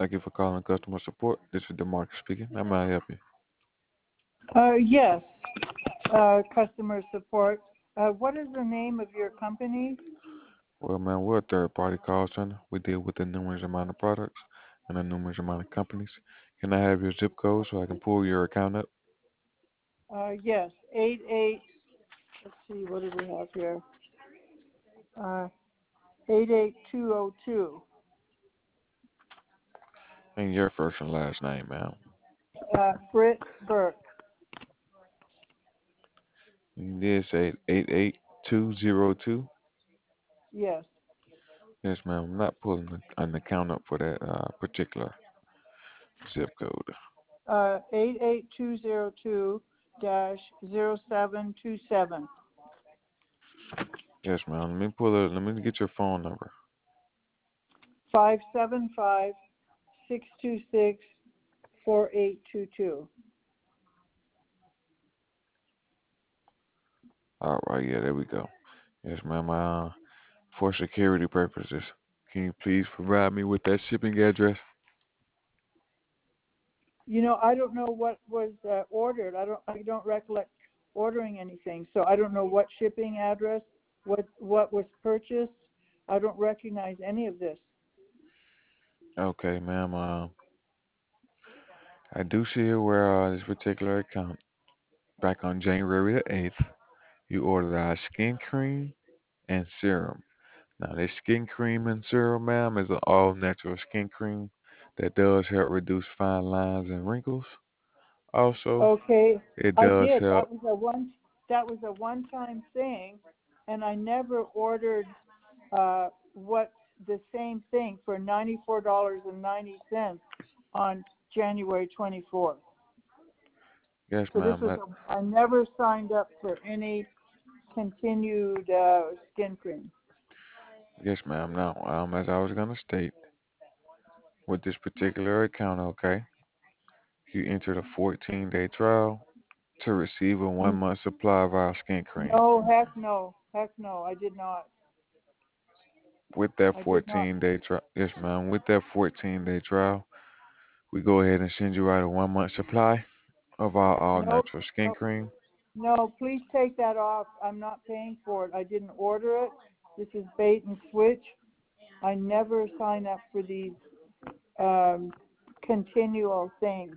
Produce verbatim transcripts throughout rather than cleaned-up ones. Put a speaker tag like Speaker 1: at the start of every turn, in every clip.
Speaker 1: Thank you for calling customer support. This is DeMarcus speaking. How may I help you?
Speaker 2: Uh, yes, uh, customer support. Uh, what is the name of your company?
Speaker 1: Well, man, we're a third-party call center. We deal with a numerous amount of products and a numerous amount of companies. Can I have your zip code so I can pull your account up?
Speaker 2: Uh, yes, eight eight. Let's see, what do we have here? Uh, eight eight two zero two.
Speaker 1: And your first and last name, ma'am.
Speaker 2: Uh, Britt Burke.
Speaker 1: You did say eight eight two zero two.
Speaker 2: Yes.
Speaker 1: Yes, ma'am. I'm not pulling an account up for that uh, particular zip code.
Speaker 2: Uh, eight eight two zero two dash zero seven two seven.
Speaker 1: Yes, ma'am. Let me pull it. Let me get your phone number.
Speaker 2: Five seven five six two six four eight two two.
Speaker 1: All right, yeah, there we go. Yes, ma'am. Uh, for security purposes, can you please provide me with that shipping address?
Speaker 2: You know, I don't know what was uh, ordered. I don't. I don't recollect ordering anything, so I don't know what shipping address, what what was purchased. I don't recognize any of this.
Speaker 1: Okay, ma'am. Uh, I do see here where uh, this particular account, back on January the eighth, you ordered our skin cream and serum. Now, this skin cream and serum, ma'am, is an all-natural skin cream that does help reduce fine lines and wrinkles. Also,
Speaker 2: Okay,
Speaker 1: it
Speaker 2: I
Speaker 1: does
Speaker 2: did.
Speaker 1: help.
Speaker 2: That was a one. That was a one-time thing, and I never ordered uh, what the same thing for ninety-four dollars and ninety cents on January twenty-fourth.
Speaker 1: Yes,
Speaker 2: So this
Speaker 1: ma'am.
Speaker 2: was
Speaker 1: That,
Speaker 2: a, I never signed up for any continued uh, skin cream.
Speaker 1: yes, ma'am. Now, um, as I was gonna state, with this particular account, okay, you entered a fourteen-day trial to receive a one-month supply of our skin cream.
Speaker 2: No, heck no, heck no, I did not.
Speaker 1: With that
Speaker 2: I did not.
Speaker 1: fourteen day trial, yes, ma'am. With that fourteen day trial, we go ahead and send you out a one month supply of our all
Speaker 2: No,
Speaker 1: natural skin
Speaker 2: no,
Speaker 1: cream.
Speaker 2: no, please take that off. I'm not paying for it. I didn't order it. This is bait and switch. I never sign up for these um, continual things.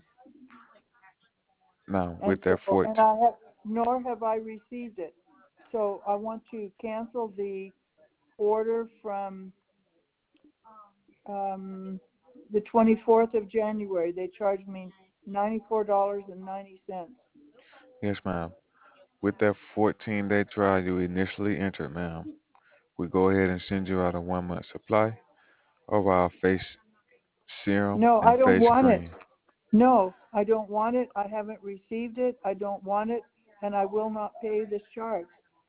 Speaker 1: Now,
Speaker 2: And
Speaker 1: with
Speaker 2: so,
Speaker 1: that fourteen,
Speaker 2: and I have, nor have I received it. So I want to cancel the order from um, the twenty-fourth of January. They charged me ninety-four dollars and ninety cents.
Speaker 1: yes, ma'am. With that fourteen day trial you initially entered, ma'am, we go ahead and send you out a one month supply of our face serum
Speaker 2: No,
Speaker 1: and
Speaker 2: I don't
Speaker 1: face
Speaker 2: want it.
Speaker 1: cream.
Speaker 2: No, I don't want it. I haven't received it. I don't want it, and I will not pay this charge.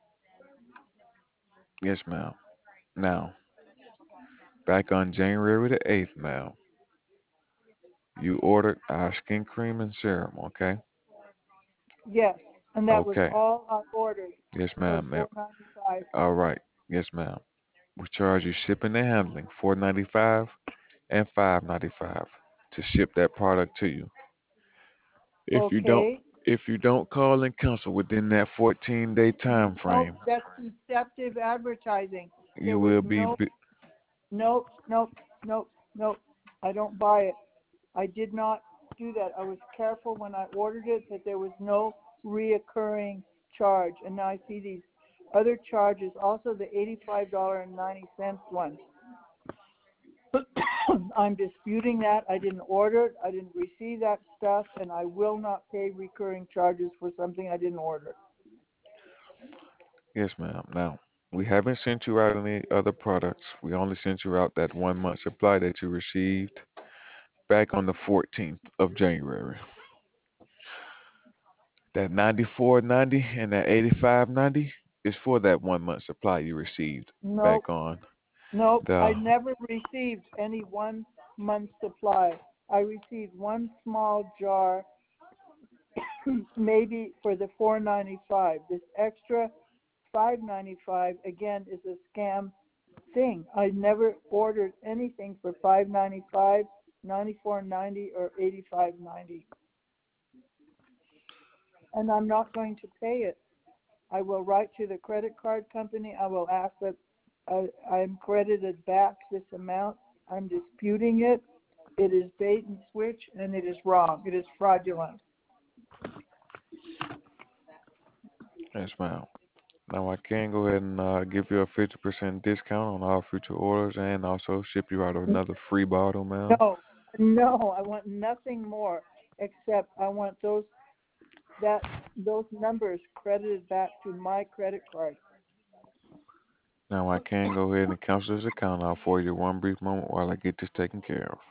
Speaker 1: Yes, ma'am. Now, back on January the eighth, ma'am, you ordered our skin cream and serum, okay?
Speaker 2: Yes, and that was
Speaker 1: Okay.
Speaker 2: all I ordered
Speaker 1: Yes,
Speaker 2: for
Speaker 1: ma'am.
Speaker 2: four ninety five.
Speaker 1: All right. Yes, ma'am. We charge you shipping and handling, four ninety five and five ninety five to ship that product to you. If you don't
Speaker 2: Okay.
Speaker 1: if you don't call and cancel within that fourteen day time
Speaker 2: Nope,
Speaker 1: frame,
Speaker 2: that's deceptive advertising.
Speaker 1: you
Speaker 2: There was
Speaker 1: will be
Speaker 2: no,
Speaker 1: bi-
Speaker 2: nope, nope, nope, nope. I don't buy it. I did not do that. I was careful when I ordered it that there was no reoccurring charge. And now I see these other charges, also the eighty-five dollars and ninety cents one. I'm disputing that. I didn't order it. I didn't receive that stuff, and I will not pay recurring charges for something I didn't order.
Speaker 1: yes, ma'am. Now, we haven't sent you out any other products. We only sent you out that one month supply that you received back on the fourteenth of January. That ninety-four ninety and that eighty-five ninety is for that one month supply you received
Speaker 2: Nope,
Speaker 1: back on
Speaker 2: nope. I
Speaker 1: the
Speaker 2: never received any one month supply. I received one small jar, maybe for the four ninety-five. This extra five ninety-five again is a scam thing. I never ordered anything for five ninety-five. ninety-four ninety or eighty-five ninety, and I'm not going to pay it. I will write to the credit card company. I will ask that I, I'm credited back this amount. I'm disputing it. It is bait and switch, and it is wrong. It is fraudulent.
Speaker 1: Yes, ma'am. Now I can go ahead and uh, give you a fifty percent discount on all future orders and also ship you out another free bottle, ma'am.
Speaker 2: No, no, I want nothing more except I want those that those numbers credited back to my credit card.
Speaker 1: Now I can go ahead and cancel this account out for you one brief moment while I get this taken care of.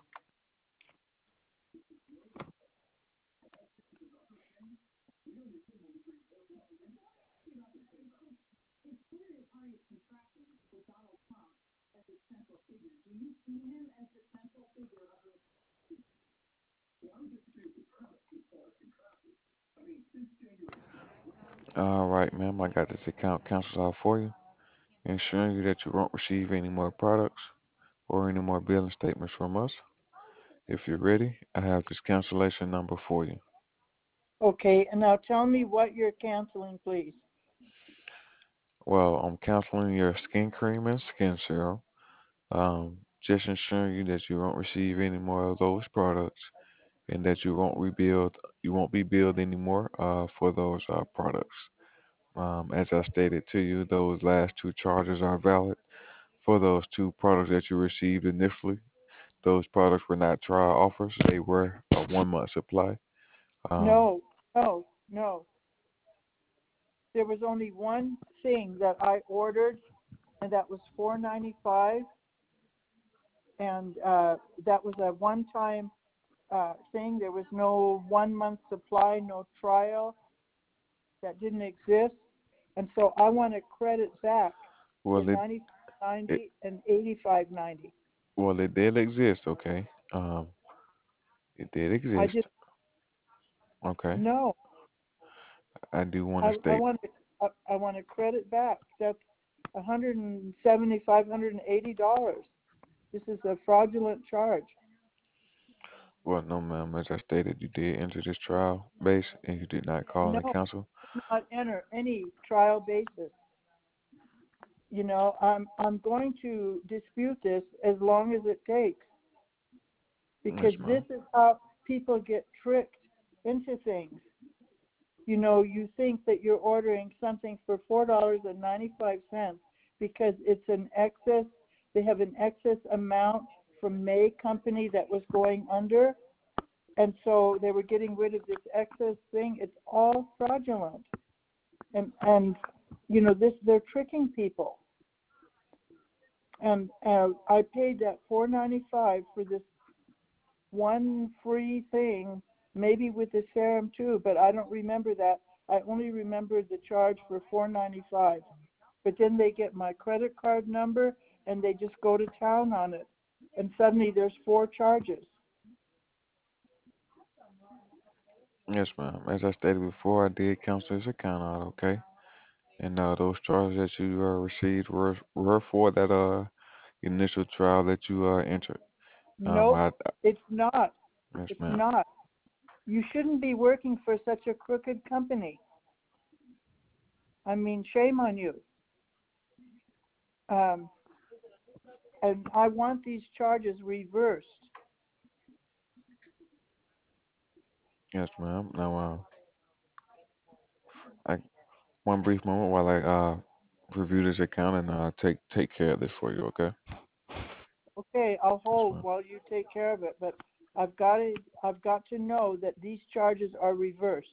Speaker 1: All right, ma'am, I got this account canceled out for you, ensuring you that you won't receive any more products or any more billing statements from us. If you're ready, I have this cancellation number for you.
Speaker 2: Okay, and now tell me what you're canceling, please.
Speaker 1: Well, I'm canceling your skin cream and skin serum. Um, just ensuring you that you won't receive any more of those products and that you won't rebuild, you won't be billed anymore uh, for those uh, products. Um, as I stated to you, those last two charges are valid for those two products that you received initially. Those products were not trial offers; they were a one-month supply. Um,
Speaker 2: No, no, no. There was only one thing that I ordered, and that was four ninety-five, and uh, that was a one-time uh, thing. There was no one-month supply, no trial. That didn't exist, and so I want to credit back the
Speaker 1: well, it,
Speaker 2: ninety-five
Speaker 1: it
Speaker 2: ninety and eighty-five ninety.
Speaker 1: well it did exist. Okay, um, it did
Speaker 2: I
Speaker 1: exist.
Speaker 2: just
Speaker 1: Okay,
Speaker 2: no.
Speaker 1: I do want to
Speaker 2: I I
Speaker 1: state.
Speaker 2: want to I, I want to credit back. That's one hundred and seventy-five, one hundred and eighty dollars. This is a fraudulent charge.
Speaker 1: Well, no, ma'am. As I stated, you did enter this trial base and you did not call
Speaker 2: No,
Speaker 1: and cancel.
Speaker 2: do not enter any trial basis. You know, I'm I'm going to dispute this as long as it takes,
Speaker 1: Yes,
Speaker 2: because this
Speaker 1: ma'am.
Speaker 2: is how people get tricked into things. You know, you think that you're ordering something for four dollars and ninety-five cents because it's an excess. They have an excess amount from May Company that was going under, and so they were getting rid of this excess thing. It's all fraudulent, and and you know this they're tricking people. And uh, I paid that four ninety-five for this one free thing, maybe with the serum too, but I don't remember that. I only remember the charge for four ninety-five. But then they get my credit card number and they just go to town on it, and suddenly there's four charges.
Speaker 1: Yes, ma'am. As I stated before, I did cancel this account out, okay? And uh, those charges that you uh, received were were for that uh initial trial that you uh entered. Um,
Speaker 2: Nope,
Speaker 1: I, I
Speaker 2: it's not.
Speaker 1: yes,
Speaker 2: It's
Speaker 1: ma'am.
Speaker 2: not. You shouldn't be working for such a crooked company. I mean, shame on you. Um, and I want these charges reversed.
Speaker 1: Yes, ma'am. Now, uh, I one brief moment while I uh review this account and uh take take care of this for you, okay?
Speaker 2: Okay, I'll
Speaker 1: Yes,
Speaker 2: hold
Speaker 1: ma'am.
Speaker 2: while you take care of it, but I've got to I've got to know that these charges are reversed.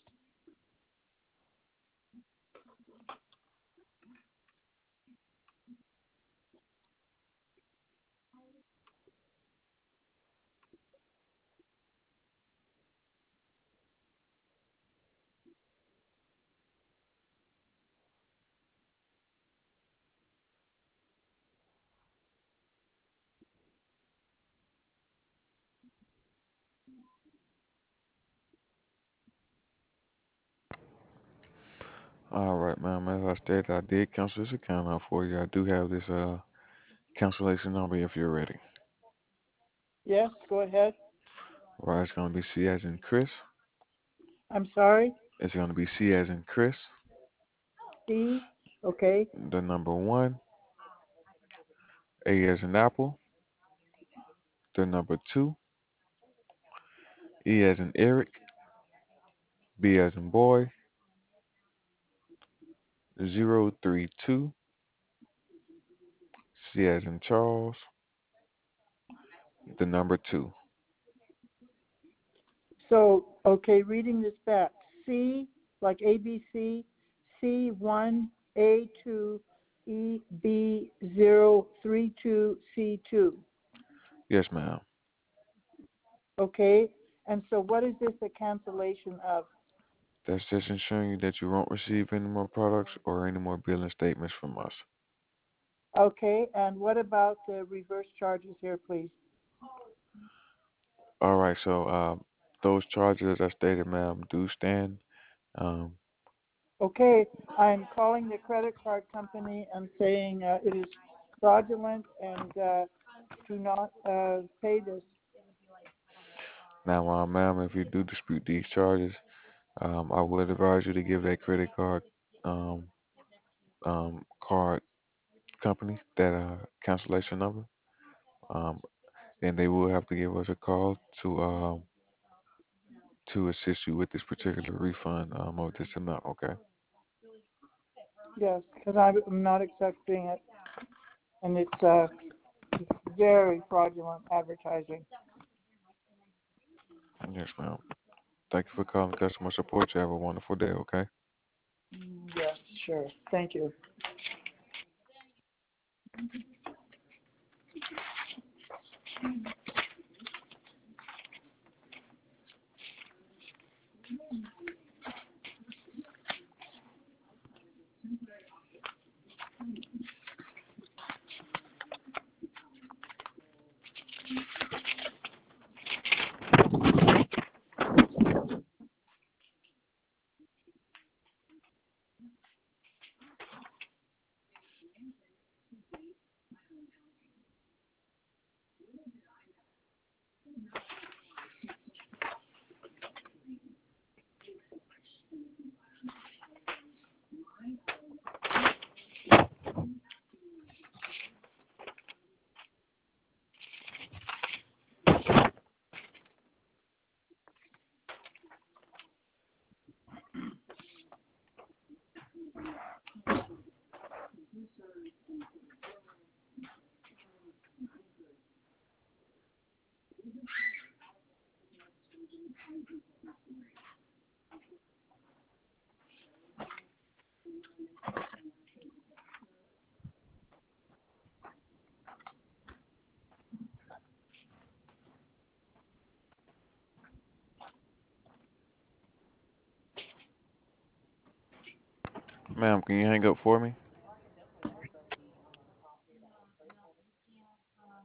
Speaker 1: All right, ma'am. As I stated, I did cancel this account out for you. I do have this uh cancellation number if you're ready.
Speaker 2: Yes, go ahead.
Speaker 1: Right, it's gonna be C as in Chris.
Speaker 2: I'm sorry,
Speaker 1: It's gonna be C as in Chris.
Speaker 2: C, okay,
Speaker 1: The number one. A as in Apple. The number two. E as in Eric. B as in boy. Zero three two. C as in Charles. The number two.
Speaker 2: so, okay, reading this back, C, like A B C, C one, A two, E B zero three two C two,
Speaker 1: Yes, ma'am.
Speaker 2: okay, and so what is this a cancellation of?
Speaker 1: That's just ensuring you that you won't receive any more products or any more billing statements from us.
Speaker 2: Okay, and what about the reverse charges here, please?
Speaker 1: All right, so um, those charges, as I stated, ma'am, do stand. Um,
Speaker 2: Okay, I'm calling the credit card company and saying uh, it is fraudulent and uh, do not uh, pay this.
Speaker 1: Now, uh, ma'am, if you do dispute these charges, um, I would advise you to give that credit card um, um, card company that uh, cancellation number, um, and they will have to give us a call to um, to assist you with this particular refund um, of this amount. Okay.
Speaker 2: Yes, because I'm not accepting it, and it's uh, very fraudulent advertising.
Speaker 1: Yes, ma'am. Thank you for calling customer support. You have a wonderful day. Okay.
Speaker 2: Yes, sure. Thank you.
Speaker 1: Ma'am, can you hang up for me?